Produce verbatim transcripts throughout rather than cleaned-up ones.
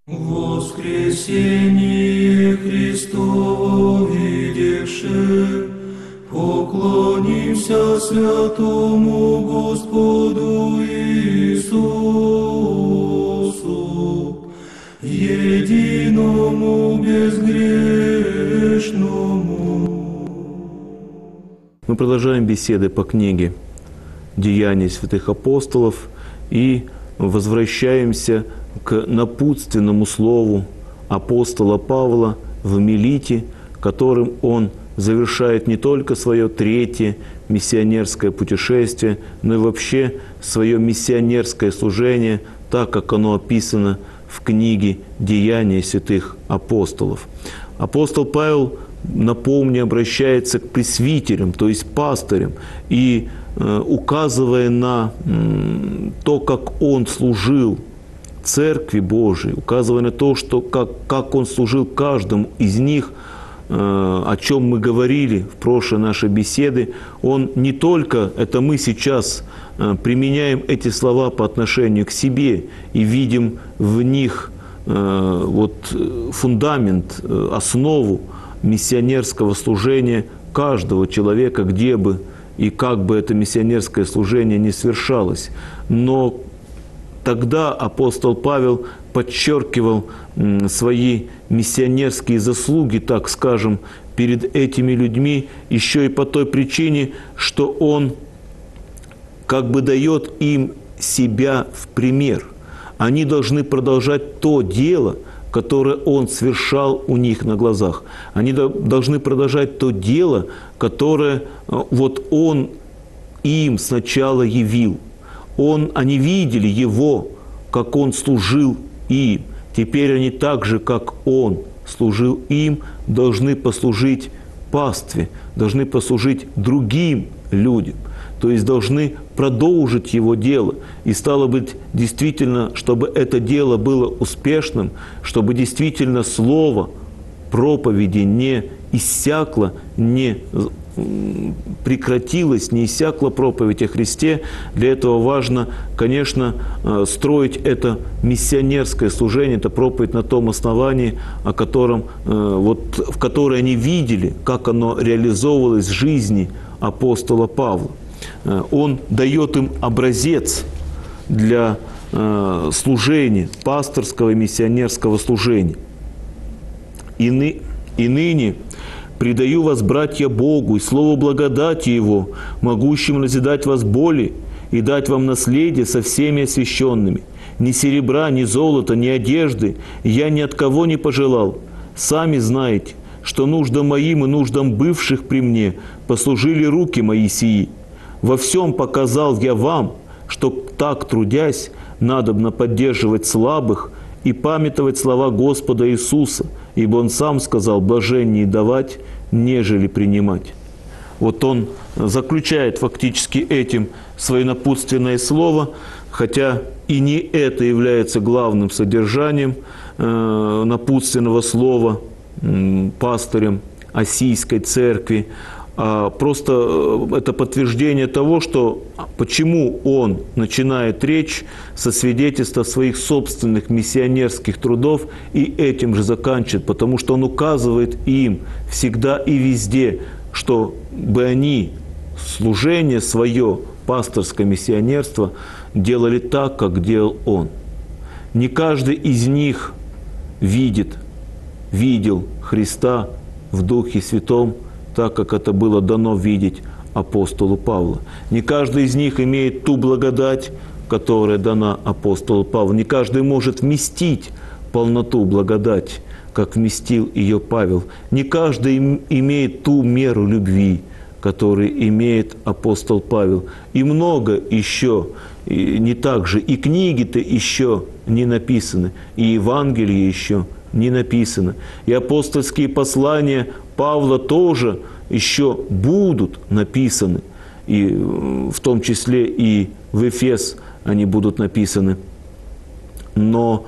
Воскресение Христово видевши, поклонимся святому Господу Иисусу, единому безгрешному. Мы продолжаем беседы по книге «Деяния святых апостолов» и возвращаемся к напутственному слову апостола Павла в Милите, которым он завершает не только свое третье миссионерское путешествие, но и вообще свое миссионерское служение, так как оно описано в книге «Деяния святых апостолов». Апостол Павел, напомню, обращается к пресвитерам, то есть пастырям, и э, указывая на э, то, как он служил Церкви Божией, указывая на то, что как, как он служил каждому из них, э, о чем мы говорили в прошлой нашей беседе, он не только, это мы сейчас э, применяем эти слова по отношению к себе и видим в них э, вот, фундамент, э, основу миссионерского служения каждого человека, где бы и как бы это миссионерское служение не свершалось. Но тогда апостол Павел подчеркивал свои миссионерские заслуги, так скажем, перед этими людьми еще и по той причине, что он как бы дает им себя в пример. Они должны продолжать то дело, которое он совершал у них на глазах. Они должны продолжать то дело, которое вот он им сначала явил. Он, они видели его, как он служил им. Теперь они так же, как он служил им, должны послужить пастве, должны послужить другим людям. То есть должны продолжить его дело. И стало быть, действительно, чтобы это дело было успешным, чтобы действительно слово проповеди не иссякло, не прекратилась, не иссякла проповедь о Христе. Для этого важно, конечно, строить это миссионерское служение, это проповедь на том основании, о котором, вот, в которой они видели, как оно реализовывалось в жизни апостола Павла. Он дает им образец для служения, пасторского и миссионерского служения. И, ны, и ныне предаю вас, братья, Богу и слову благодати Его, могущим назидать вас боли и дать вам наследие со всеми освященными. Ни серебра, ни золота, ни одежды я ни от кого не пожелал. Сами знаете, что нуждам моим и нуждам бывших при мне послужили руки мои сии. Во всем показал я вам, что так трудясь, надобно поддерживать слабых и памятовать слова Господа Иисуса, ибо Он сам сказал: блаженнее давать, нежели принимать. Вот он заключает фактически этим свое напутственное слово, хотя и не это является главным содержанием э, напутственного слова э, пастырем Осийской церкви, а просто это подтверждение того, что почему он начинает речь со свидетельства своих собственных миссионерских трудов и этим же заканчивает, потому что он указывает им всегда и везде, чтобы они служение свое, пасторское миссионерство, делали так, как делал он. Не каждый из них видит, видел Христа в Духе Святом, так как это было дано видеть апостолу Павлу. Не каждый из них имеет ту благодать, которая дана апостолу Павлу. Не каждый может вместить полноту благодати, как вместил ее Павел. Не каждый имеет ту меру любви, которую имеет апостол Павел. И много еще, и не так же, и книги-то еще не написаны, и Евангелие еще не написано. И апостольские послания Павла тоже еще будут написаны, и в том числе и в Эфес они будут написаны. Но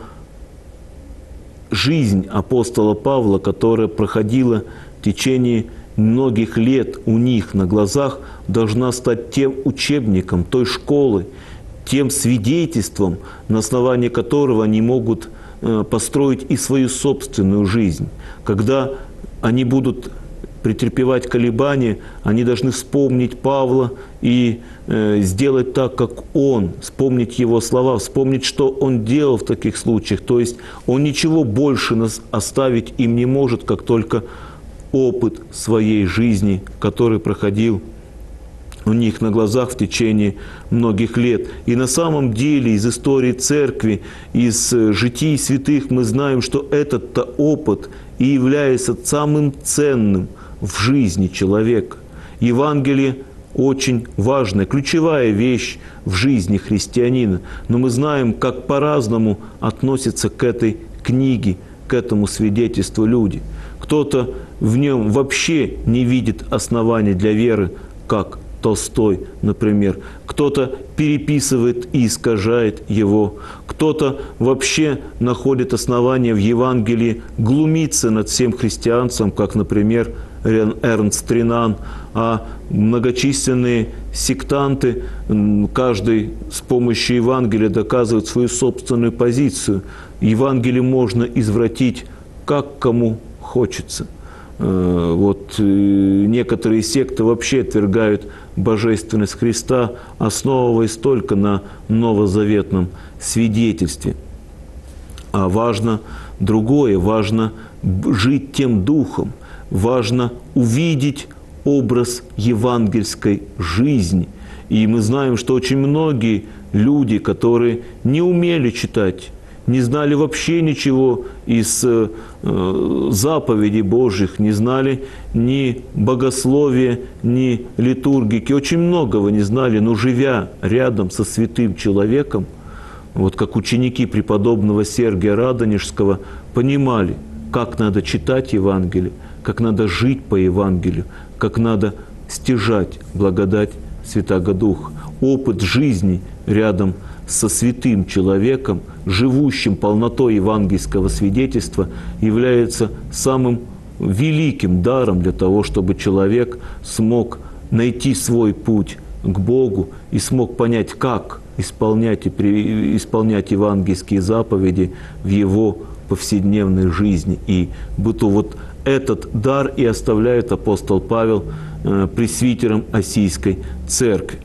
жизнь апостола Павла, которая проходила в течение многих лет у них на глазах, должна стать тем учебником, той школы, тем свидетельством, на основании которого они могут построить и свою собственную жизнь. Когда они будут претерпевать колебания, они должны вспомнить Павла и э, сделать так, как он, вспомнить его слова, вспомнить, что он делал в таких случаях. То есть он ничего больше нас оставить им не может, как только опыт своей жизни, который проходил у них на глазах в течение многих лет. И на самом деле из истории церкви, из житий святых мы знаем, что этот-то опыт и является самым ценным в жизни человека. Евангелие очень важная, ключевая вещь в жизни христианина. Но мы знаем, как по-разному относятся к этой книге, к этому свидетельству люди. Кто-то в нем вообще не видит оснований для веры, как Толстой, например. Кто-то переписывает и искажает его. Кто-то вообще находит основания в Евангелии глумиться над всем христианством, как, например, Эрнст Ренан, а многочисленные сектанты, каждый с помощью Евангелия доказывает свою собственную позицию. Евангелие можно извратить, как кому хочется. Вот некоторые секты вообще отвергают божественность Христа, основываясь только на новозаветном свидетельстве. А важно другое, важно жить тем духом, важно увидеть образ евангельской жизни. И мы знаем, что очень многие люди, которые не умели читать, не знали вообще ничего из э, заповедей Божьих, не знали ни богословия, ни литургики, очень многого не знали, но живя рядом со святым человеком, вот как ученики преподобного Сергия Радонежского, понимали, как надо читать Евангелие, как надо жить по Евангелию, как надо стяжать благодать Святаго Духа. Опыт жизни рядом со святым человеком, живущим полнотой евангельского свидетельства, является самым великим даром для того, чтобы человек смог найти свой путь к Богу и смог понять, как исполнять, и при, исполнять евангельские заповеди в его повседневной жизни. И будто вот этот дар и оставляет апостол Павел э, пресвитером Осийской церкви.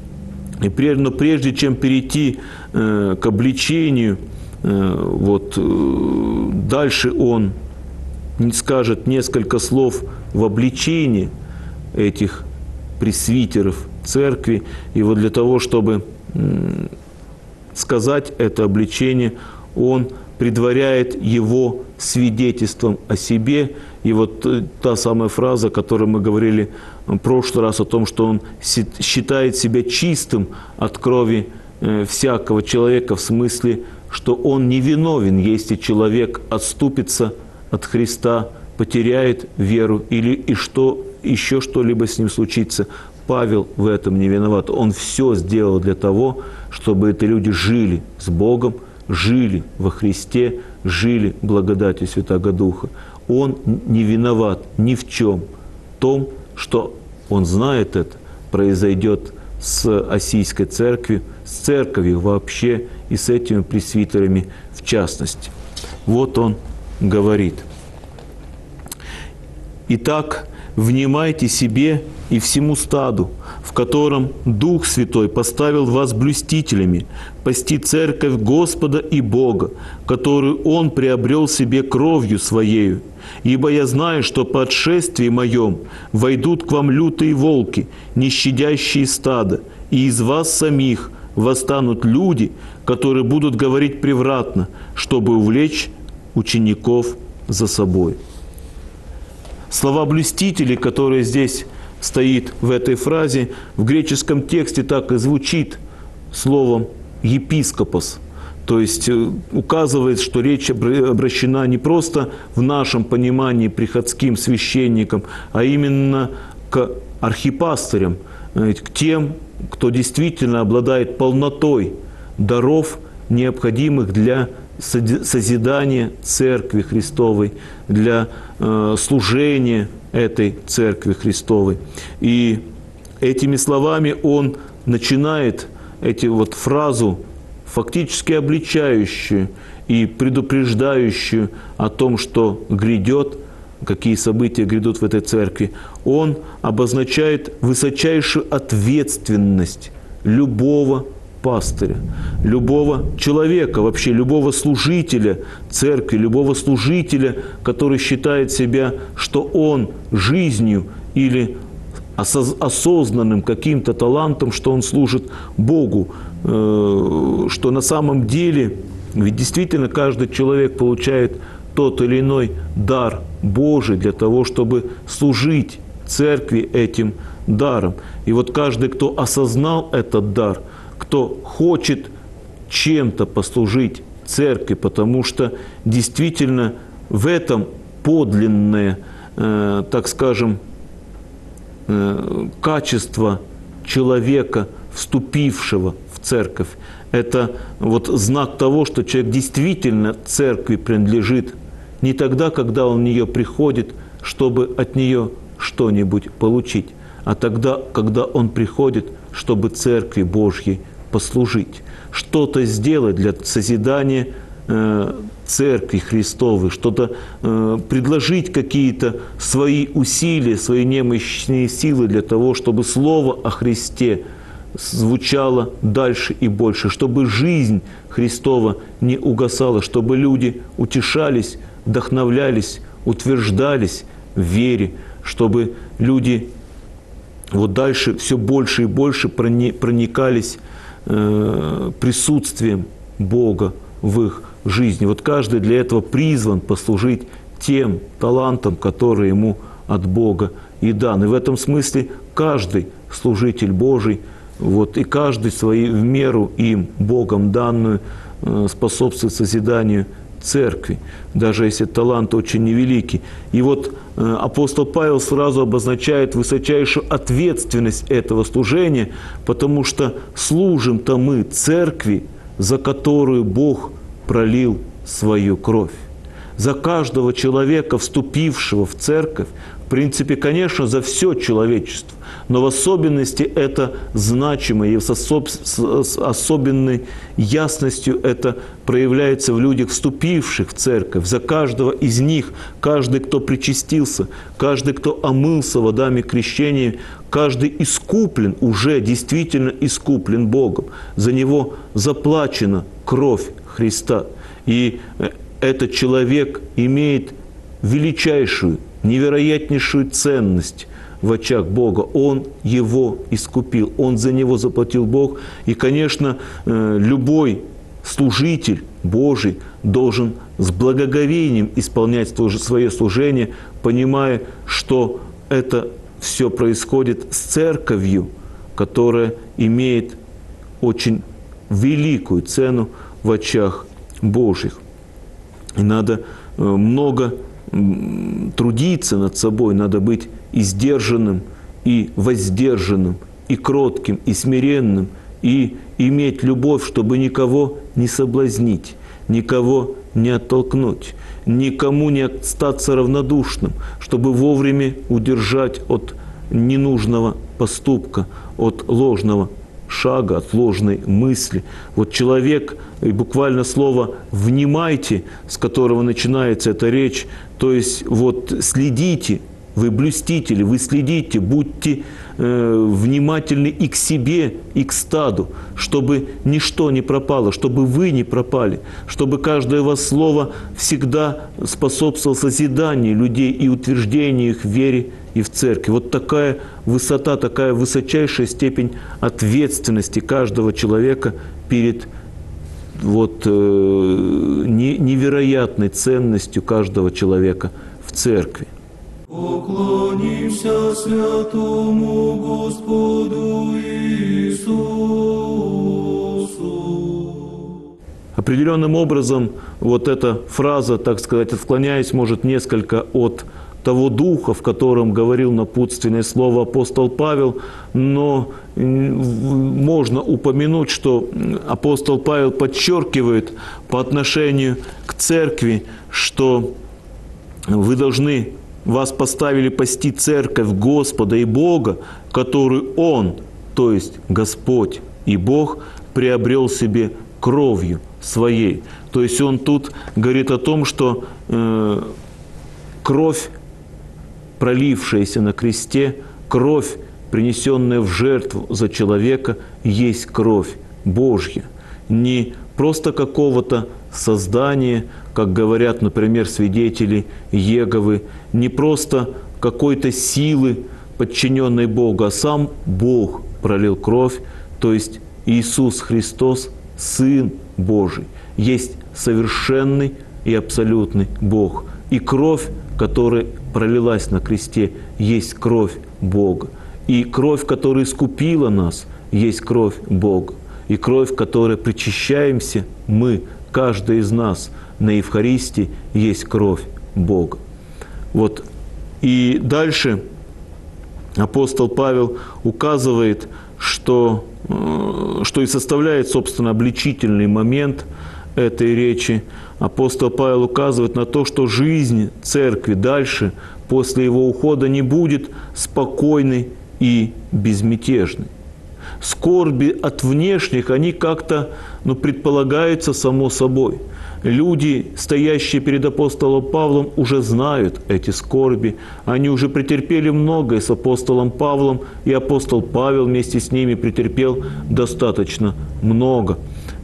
И прежде, но прежде чем перейти э, к обличению, э, вот, э, дальше он скажет несколько слов в обличении этих пресвитеров церкви. И вот для того, чтобы э, сказать это обличение, он предваряет его свидетельством о себе. И вот та самая фраза, о которой мы говорили в прошлый раз, о том, что он считает себя чистым от крови всякого человека, в смысле, что он невиновен, если человек отступится от Христа, потеряет веру или и что, еще что-либо с ним случится. Павел в этом не виноват. Он все сделал для того, чтобы эти люди жили с Богом, жили во Христе, жили благодатью Святаго Духа. Он не виноват ни в чем том, что он знает это, произойдет с Осийской церковью, с церковью вообще и с этими пресвитерами в частности. Вот он говорит. «Итак, внимайте себе и всему стаду, в котором Дух Святой поставил вас блюстителями, пасти церковь Господа и Бога, которую Он приобрел себе кровью Своею. Ибо я знаю, что по отшествии моем войдут к вам лютые волки, не щадящие стада, и из вас самих восстанут люди, которые будут говорить превратно, чтобы увлечь учеников за собой». Слова «блюстители», которые здесь стоит в этой фразе, в греческом тексте так и звучит словом «епископос». То есть указывает, что речь обращена не просто в нашем понимании приходским священникам, а именно к архипастырям, к тем, кто действительно обладает полнотой даров, необходимых для созидания Церкви Христовой, для э, служения этой Церкви Христовой. И этими словами он начинает эти вот фразу, фактически обличающую и предупреждающую о том, что грядет, какие события грядут в этой церкви, он обозначает высочайшую ответственность любого пастыря, любого человека, вообще любого служителя церкви, любого служителя, который считает себя, что он жизнью или осознанным каким-то талантом, что он служит Богу, что на самом деле, ведь действительно каждый человек получает тот или иной дар Божий для того, чтобы служить церкви этим даром. И вот каждый, кто осознал этот дар, кто хочет чем-то послужить церкви, потому что действительно в этом подлинное, э, так скажем, э, качество человека, вступившего в церковь. Это вот знак того, что человек действительно церкви принадлежит не тогда, когда он в нее приходит, чтобы от нее что-нибудь получить, а тогда, когда он приходит, чтобы церкви Божьей послужить, что-то сделать для созидания э, церкви Христовой, что-то э, предложить какие-то свои усилия, свои немощные силы для того, чтобы Слово о Христе звучало дальше и больше, чтобы жизнь Христова не угасала, чтобы люди утешались, вдохновлялись, утверждались в вере, чтобы люди вот дальше все больше и больше проникались э, присутствием Бога в их жизни. Вот каждый для этого призван послужить тем талантом, который ему от Бога и дан. И в этом смысле каждый служитель Божий, вот, и каждый своей в меру им Богом данную э, способствует созиданию церкви, даже если талант очень невеликий. И вот э, апостол Павел сразу обозначает высочайшую ответственность этого служения, потому что служим-то мы церкви, за которую Бог пролил свою кровь. За каждого человека, вступившего в церковь, в принципе, конечно, за все человечество, но в особенности это значимо, и с, особ... с особенной ясностью это проявляется в людях, вступивших в церковь. За каждого из них, каждый, кто причастился, каждый, кто омылся водами крещения, каждый искуплен, уже действительно искуплен Богом. За него заплачена кровь Христа. И этот человек имеет величайшую, невероятнейшую ценность в очах Бога. Он его искупил, он за него заплатил Бог. И, конечно, любой служитель Божий должен с благоговением исполнять свое служение, понимая, что это все происходит с церковью, которая имеет очень великую цену в очах Божьих. И надо много трудиться над собой, надо быть и сдержанным, и воздержанным, и кротким, и смиренным, и иметь любовь, чтобы никого не соблазнить, никого не оттолкнуть, никому не остаться равнодушным, чтобы вовремя удержать от ненужного поступка, от ложного шага, от ложной мысли. Вот человек, и буквально слово «внимайте», с которого начинается эта речь, то есть вот следите, вы блюстители, вы следите, будьте э, внимательны и к себе, и к стаду, чтобы ничто не пропало, чтобы вы не пропали, чтобы каждое вас слово всегда способствовало созиданию людей и утверждению их в вере и в церкви. Вот такая высота, такая высочайшая степень ответственности каждого человека перед вот, э, невероятной ценностью каждого человека в церкви. Поклонимся святому Господу Иисусу. Определенным образом вот эта фраза, так сказать, отклоняясь, может, несколько от того духа, в котором говорил напутственное слово апостол Павел, но можно упомянуть, что апостол Павел подчеркивает по отношению к церкви, что вы должны, вас поставили пасти церковь Господа и Бога, которую Он, то есть Господь и Бог, приобрел себе кровью своей. То есть он тут говорит о том, что э, кровь, пролившаяся на кресте, кровь, принесенная в жертву за человека, есть кровь Божья. Не просто какого-то создания, как говорят, например, свидетели Иеговы, не просто какой-то силы, подчиненной Богу, а сам Бог пролил кровь, то есть Иисус Христос, Сын Божий, есть совершенный и абсолютный Бог. И кровь, которая пролилась на кресте, есть кровь Бога. И кровь, которая искупила нас, есть кровь Бога. И кровь, которой причащаемся мы, каждый из нас на Евхаристии, есть кровь Бога. Вот. И дальше апостол Павел указывает, что, что и составляет, собственно, обличительный момент этой речи. Апостол Павел указывает на то, что жизнь церкви дальше, после его ухода, не будет спокойной и безмятежной. Скорби от внешних, они как-то ну, предполагаются само собой. Люди, стоящие перед апостолом Павлом, уже знают эти скорби. Они уже претерпели многое с апостолом Павлом, и апостол Павел вместе с ними претерпел достаточно много.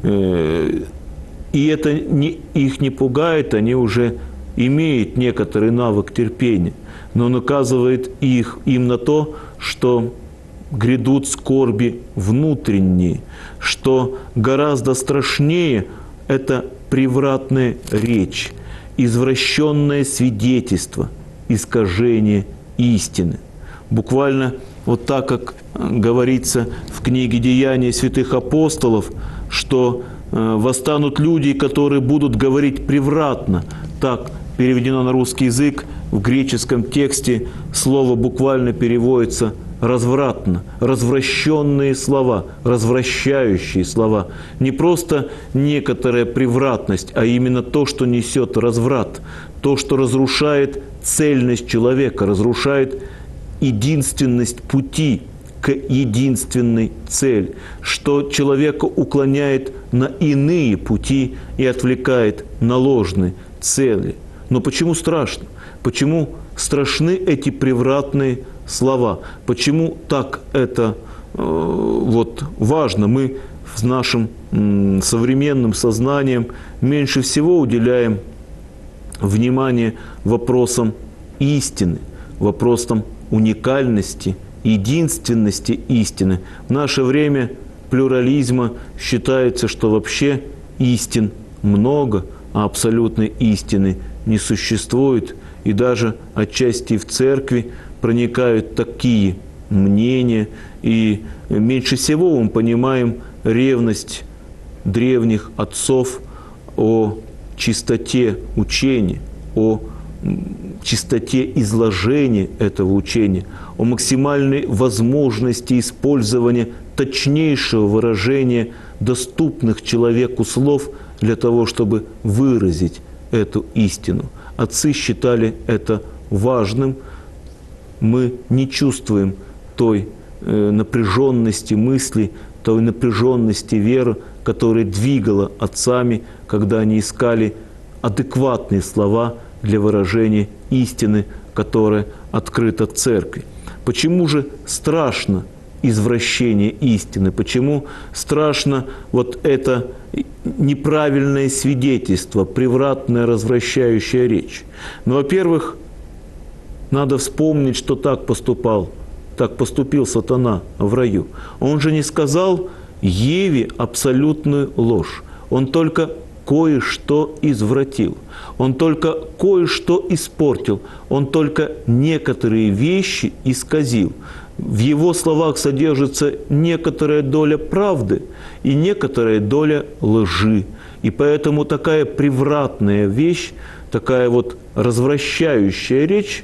И это не, их не пугает, они уже имеют некоторый навык терпения. Но он указывает их, им на то, что грядут скорби внутренние, что гораздо страшнее – это превратная речь, извращенное свидетельство, искажение истины. Буквально вот так, как говорится в книге «Деяния святых апостолов», что восстанут люди, которые будут говорить превратно. Так переведено на русский язык, в греческом тексте слово буквально переводится развратно, развращенные слова, развращающие слова. Не просто некоторая превратность, а именно то, что несет разврат, то, что разрушает цельность человека, разрушает единственность пути к единственной цели, что человека уклоняет на иные пути и отвлекает на ложные цели. Но почему страшно? Почему страшны эти превратные слова? Почему так это э, вот, важно? Мы с нашим м, современным сознанием меньше всего уделяем внимание вопросам истины, вопросам уникальности, единственности истины. В наше время плюрализма считается, что вообще истин много, а абсолютной истины не существует. И даже отчасти в церкви проникают такие мнения. И меньше всего мы понимаем ревность древних отцов о чистоте учения, о чистоте изложения этого учения, о максимальной возможности использования точнейшего выражения доступных человеку слов для того, чтобы выразить эту истину. Отцы считали это важным. Мы не чувствуем той э, напряженности мысли, той напряженности веры, которая двигала отцами, когда они искали адекватные слова для выражения истины, которая открыта в церкви. Почему же страшно извращение истины? Почему страшно вот это неправильное свидетельство, превратная развращающая речь? Ну, во-первых, надо вспомнить, что так поступал, так поступил сатана в раю. Он же не сказал Еве абсолютную ложь. Он только кое-что извратил. Он только кое-что испортил. Он только некоторые вещи исказил. В его словах содержится некоторая доля правды и некоторая доля лжи. И поэтому такая превратная вещь, такая вот развращающая речь,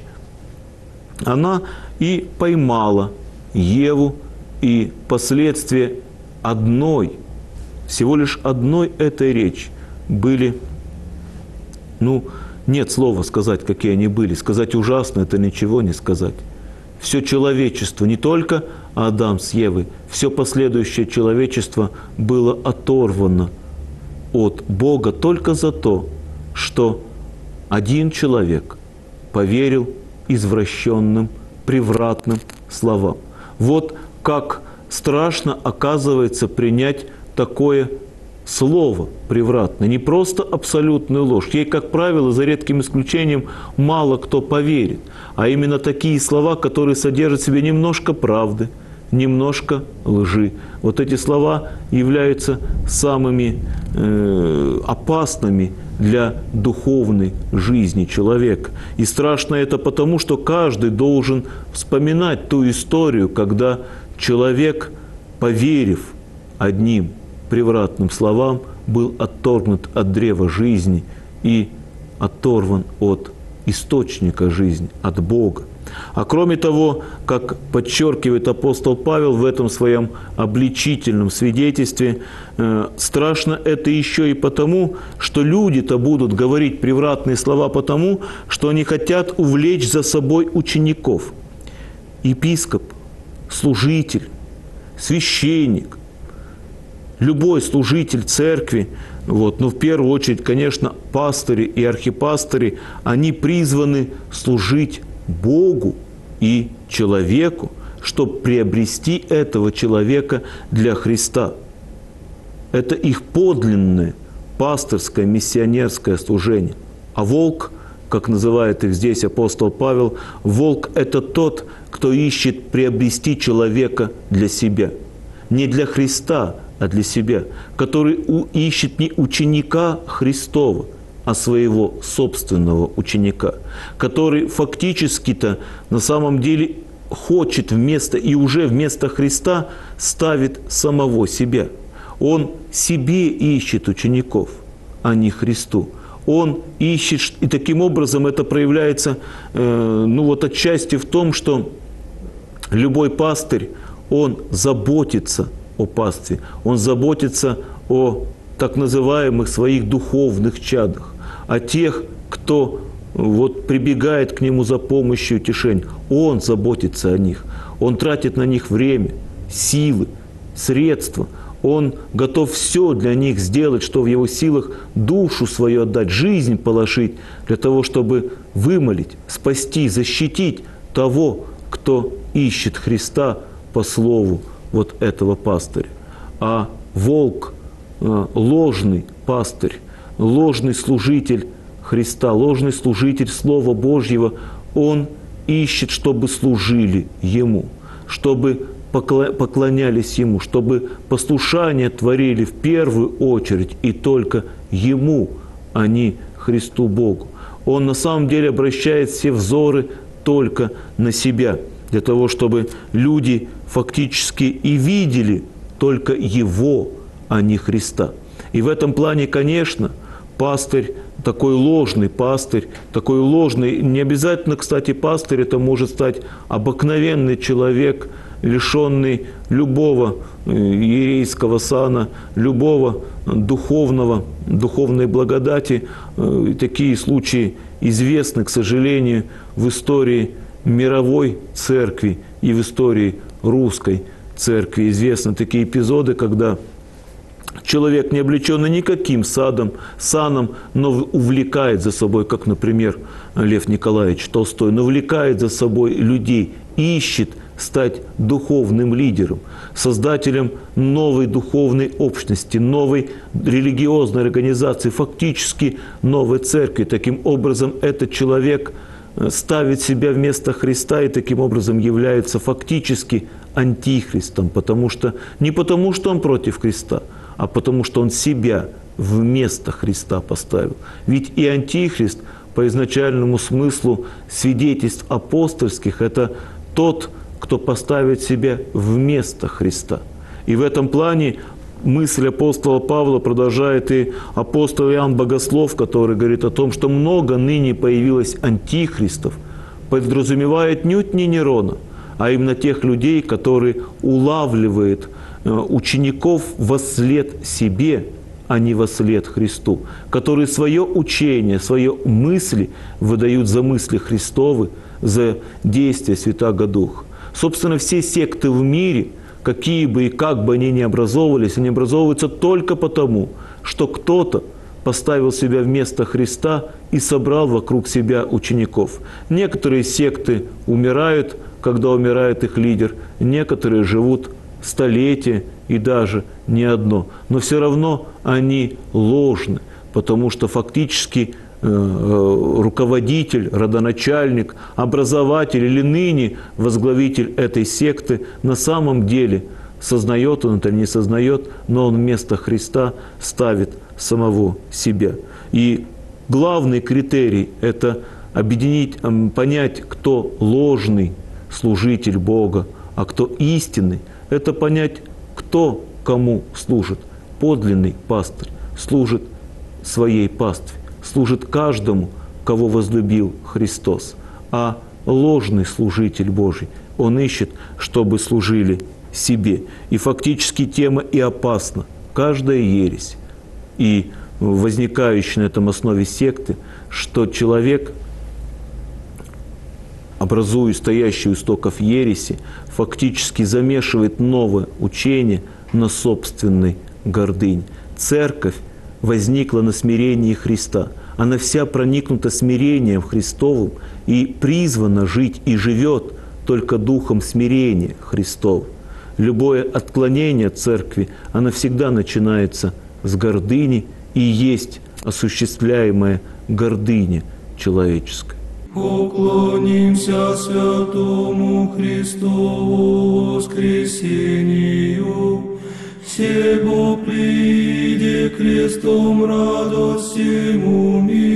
она и поймала Еву, и последствия одной, всего лишь одной этой речи были, ну, нет слова сказать, какие они были. Сказать ужасно – это ничего не сказать. Все человечество, не только Адам с Евой, все последующее человечество было оторвано от Бога только за то, что один человек поверил извращенным, превратным словам. Вот как страшно оказывается принять такое слово превратное, не просто абсолютную ложь. Ей, как правило, за редким исключением, мало кто поверит, а именно такие слова, которые содержат в себе немножко правды, немножко лжи. Вот эти слова являются самыми э, опасными для духовной жизни человека. И страшно это потому, что каждый должен вспоминать ту историю, когда человек, поверив одним превратным словам, был отторгнут от древа жизни и оторван от источника жизни, от Бога. А кроме того, как подчеркивает апостол Павел в этом своем обличительном свидетельстве, э, страшно это еще и потому, что люди-то будут говорить превратные слова потому, что они хотят увлечь за собой учеников. Епископ, служитель, священник, любой служитель церкви, вот, но в первую очередь, конечно, пастыри и архипастыри, они призваны служить Богу и человеку, чтобы приобрести этого человека для Христа. Это их подлинное пастырское, миссионерское служение. А волк, как называет их здесь апостол Павел, волк – это тот, кто ищет приобрести человека для себя. Не для Христа, а для себя. Который ищет не ученика Христова, а своего собственного ученика, который фактически-то на самом деле хочет вместо и уже вместо Христа ставит самого себя. Он себе ищет учеников, а не Христу. Он ищет, и таким образом это проявляется, э, ну вот отчасти в том, что любой пастырь, он заботится о пастве, он заботится о так называемых своих духовных чадах, о тех, кто вот прибегает к нему за помощью и утешением. Он заботится о них, он тратит на них время, силы, средства. Он готов все для них сделать, что в его силах, душу свою отдать, жизнь положить, для того, чтобы вымолить, спасти, защитить того, кто ищет Христа по слову вот этого пастыря. А волк, ложный пастырь, ложный служитель Христа, ложный служитель Слова Божьего, он ищет, чтобы служили Ему, чтобы поклонялись Ему, чтобы послушание творили в первую очередь и только Ему, а не Христу Богу. Он на самом деле обращает все взоры только на себя, для того, чтобы люди фактически и видели только Его, а не Христа. И в этом плане, конечно, пастырь, такой ложный пастырь, такой ложный, не обязательно, кстати, пастырь, это может стать обыкновенный человек, лишенный любого иерейского сана, любого духовного, духовной благодати. Такие случаи известны, к сожалению, в истории мировой церкви и в истории русской церкви. Известны такие эпизоды, когда человек, не облеченный никаким садом, саном, но увлекает за собой, как, например, Лев Николаевич Толстой, но увлекает за собой людей, ищет стать духовным лидером, создателем новой духовной общности, новой религиозной организации, фактически новой церкви. Таким образом, этот человек ставит себя вместо Христа и таким образом является фактически антихристом, потому что, не потому, что он против Христа, а потому что он себя вместо Христа поставил. Ведь и антихрист по изначальному смыслу свидетельств апостольских – это тот, кто поставит себя вместо Христа. И в этом плане мысль апостола Павла продолжает и апостол Иоанн Богослов, который говорит о том, что много ныне появилось антихристов, подразумевает нють не Нерона, а именно тех людей, которые улавливают учеников вослед себе, а не вослед Христу, которые свое учение, свое мысли выдают за мысли Христовы, за действия Святаго Духа. Собственно, все секты в мире, какие бы и как бы они ни образовывались, они образовываются только потому, что кто-то поставил себя вместо Христа и собрал вокруг себя учеников. Некоторые секты умирают, когда умирает их лидер, некоторые живут столетия и даже не одно. Но все равно они ложны, потому что фактически руководитель, родоначальник, образователь или ныне возглавитель этой секты на самом деле, сознает он это или не сознает, но он вместо Христа ставит самого себя. И главный критерий – это объединить, понять, кто ложный служитель Бога, а кто истинный. Это понять, кто кому служит. Подлинный пастырь служит своей пастве, служит каждому, кого возлюбил Христос. А ложный служитель Божий, он ищет, чтобы служили себе. И фактически тема и опасна. Каждая ересь и возникающая на этом основе секты, что человек, образуя стоящий у истоков ереси, фактически замешивает новое учение на собственной гордыне. Церковь возникла на смирении Христа. Она вся проникнута смирением Христовым и призвана жить и живет только духом смирения Христова. Любое отклонение церкви, оно всегда начинается с гордыни и есть осуществляемая гордыня человеческая. Поклонимся святому Христову воскресению, всего приди крестом радость всему миру.